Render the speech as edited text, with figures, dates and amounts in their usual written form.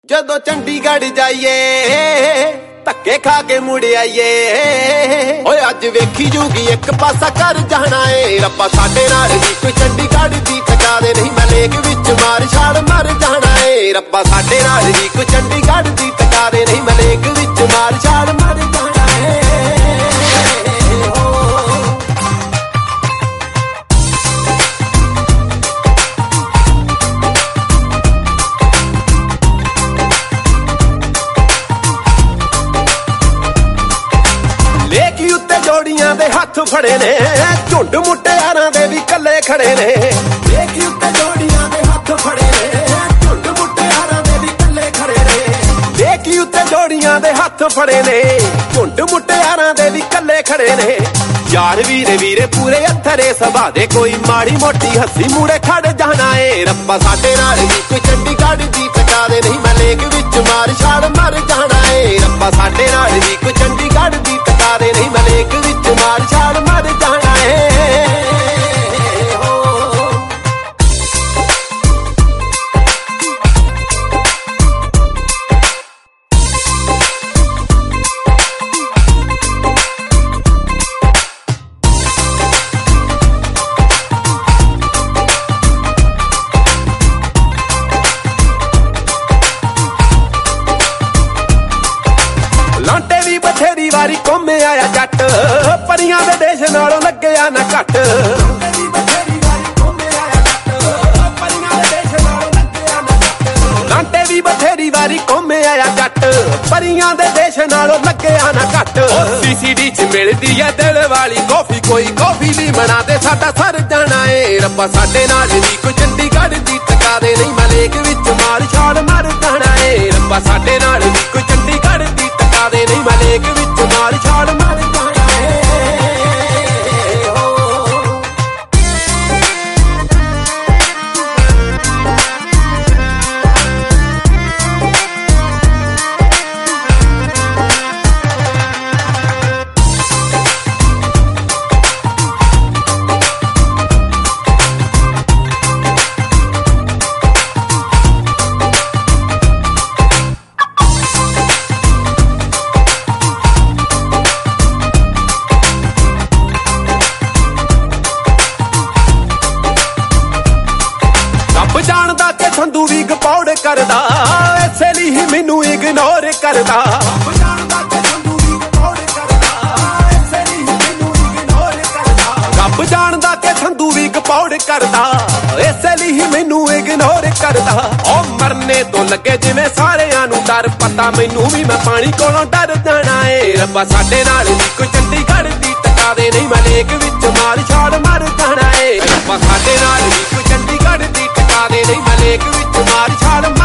ਜਦੋਂ ਚੰਡੀਗੜ੍ਹ ਜਾਈਏ ਧੱਕੇ ਖਾ ਕੇ ਮੁੜ ਆਈਏ ਓਏ ਅੱਜ ਵੇਖੀ ਜੂਗੀ ਇੱਕ ਪਾਸਾ ਕਰ ਜਾਣਾ ਏ ਰੱਬਾ ਸਾਡੇ ਨਾਲ ਵੀ ਕੋਈ ਚੰਡੀਗੜ੍ਹ ਦੀ ਟਕਾ ਦੇ ਨਹੀਂ ਮੈਂ ਲੇਕ ਵਿੱਚ ਮਾਰ ਛਾਲ ਮਰ ਜਾਣਾ ਏ ਰੱਬਾ ਸਾਡੇ ਨਾਲ ਵੀ ਕੋਈ ਚੰਡੀਗੜ੍ਹ ਦੀ ਟਕਾ ਦੇ ਨਹੀਂ ਮੈਂ ਲੇਕ ਵਿੱਚ ਮਾਰ ਛਾਲ ਮਰ ਜਾਣਾ ਏ ਜੋੜੀਆਂ ਦੇ ਹੱਥ ਫੜੇ ਨੇ ਝੁੰਡ ਮੁਟਿਆਰਾਂ ਦੇ ਵੀ ਕੱਲੇ ਖੜੇ ਨੇ ਦੇਖੀ ਉੱਤੇ ਜੋੜੀਆਂ ਦੇ ਹੱਥ ਫੜੇ ਨੇ ਝੁੰਡ ਮੁਟਿਆਰਾਂ ਦੇ ਵੀ ਕੱਲੇ ਖੜੇ ਨੇ ਦੇਖੀ ਉੱਤੇ ਜੋੜੀਆਂ ਦੇ ਹੱਥ ਫੜੇ ਨੇ ਝੁੰਡ ਮੁਟਿਆਰਾਂ ਦੇ ਵੀ ਕੱਲੇ ਖੜੇ ਨੇ ਯਾਰ ਵੀਰੇ ਵੀਰੇ ਪੂਰੇ ਅਥਰੇ ਸਭਾ ਦੇ ਕੋਈ ਮਾੜੀ ਮੋਟੀ ਹੱਸੀ ਮੂੜੇ ਖੜ ਜਾਣਾ ਏ ਰੱਬਾ ਸਾਡੇ ਨਾਲ ਵੀ ਕੋਈ ਚੰਡੀਗੜ੍ਹ ਦੀ ਟਕਾ ਦੇ ਨਹੀਂ ਮੈਂ ਲੇਕ ਵਿੱਚ ਮਾਰ ਛਾਲ ਮਰ ਜਾਣਾ ਏ ਰੱਬਾ ਸਾਡੇ ਨਾਲ ਵੀ ਕੋਈ ਚੰਡੀਗੜ੍ਹ ਦੀ ਟਕਾ ਦੇ ਨਹੀਂ ਮੈਂ ਲੇਕ ਵਿੱਚ ਮਾਰ ਛਾਲ ਮਰ ਜਾਣਾ ਏ ਲਾਂਟੇ ਵੀ ਬਥੇਰੀ ਵਾਰੀ ਘੁੰਮੇ ਆਇਆ ਜੱਟ ਪਰੀਆਂ ਦੇ ਦੇਸ਼ ਨਾਲੋਂ ਲੱਗਿਆ ਨਾ ਘੱਟ ਲਾਂਟੇ ਵੀ ਬਥੇਰੀ ਵਾਰੀ ਘੁੰਮੇ ਆਇਆ ਜੱਟ ਪਰੀਆਂ ਦੇ ਦੇਸ਼ ਨਾਲੋਂ ਲੱਗਿਆ ਨਾ ਘੱਟ ਲਾਂਟੇ ਵੀ ਬਥੇਰੀ ਵਾਰੀ ਘੁੰਮੇ ਆਇਆ ਜੱਟ ਪਰੀਆਂ ਦੇ ਦੇਸ਼ ਨਾਲੋਂ ਲੱਗਿਆ ਨਾ ਘੱਟ ਸੀਸੀਡੀ ਚ ਮਿਲਦੀ ਐ ਦਿਲ ਵਾਲੀ ਕਾਫੀ ਕੋਈ ਕਾਫੀ ਵੀ ਬਣਾ ਦੇ ਸਾਡਾ ਸਰ ਜਾਣਾ ਏ ਰੱਬਾ ਸਾਡੇ ਨਾਲ ਵੀ ਕੋਈ ਚੰਡੀਗੜ੍ਹ ਦੀ ਟਕਾ ਦੇ ਨਹੀਂ ਮੈਂ ਲੇਕ ਵਿੱਚ ਮਾਰ ਛਾਲ ਮਰ ਜਾਣਾ ਏ ਰੱਬਾ ਸਾਡੇ ਨਾਲ ਵੀ ਕੋਈ ਚੰਡੀਗੜ੍ਹ ਦੀ ਟਕਾ ਦੇ ਨਹੀਂ ਮੈਂ ਲੇਕ ਵਿੱਚ ਮਾਰ ਛਾਲ ਮਰ ਜਾਣਾ ਏ ਜਾਣਦਾ ਕਿ ਸੰਧੂ ਵੀ ਗਪੌੜ ਕਰਦਾ ਐਸੇ ਲਈ ਹੀ ਮੈਨੂੰ ਇਗਨੋਰ ਕਰਦਾ ਜਾਣਦਾ ਕਿ ਸੰਧੂ ਵੀ ਗਪੌੜ ਕਰਦਾ ਐਸੇ ਲਈ ਹੀ ਮੈਨੂੰ ਇਗਨੋਰ ਕਰਦਾ ਰੱਬ ਜਾਣਦਾ ਕਿ ਸੰਧੂ ਵੀ ਗਪੌੜ ਕਰਦਾ ਐਸੇ ਲਈ ਹੀ ਮੈਨੂੰ ਇਗਨੋਰ ਕਰਦਾ ਓ ਮਰਨੇ ਤੋਂ ਲੱਗੇ ਜਿਵੇਂ ਸਾਰਿਆਂ ਨੂੰ ਡਰ ਪਤਾ ਮੈਨੂੰ ਵੀ ਮੈਂ ਪਾਣੀ ਕੋਲੋਂ ਡਰ ਜਾਣਾ ਏ ਰੱਬਾ ਸਾਡੇ ਨਾਲ ਵੀ ਕੋਈ ਚੰਡੀਗੜ੍ਹ ਦੀ ਟਕਾ ਦੇ ਨਹੀਂ ਮੈਂ ਲੇਕ ਵਿੱਚ ਮਾਰ ਛਾਲ ਮਰ ਜਾਣਾ ਏ ਰੱਬਾ ਸਾਡੇ ਨਾਲ ਵੀ ਕੋਈ ਚੰਡੀਗੜ੍ਹ ਦੀ ਟਕਾ ਦੇ ਨਹੀਂ ਮੈਂ ਲੇਕ ਵਿੱਚ ਮਾਰ ਛਾਲ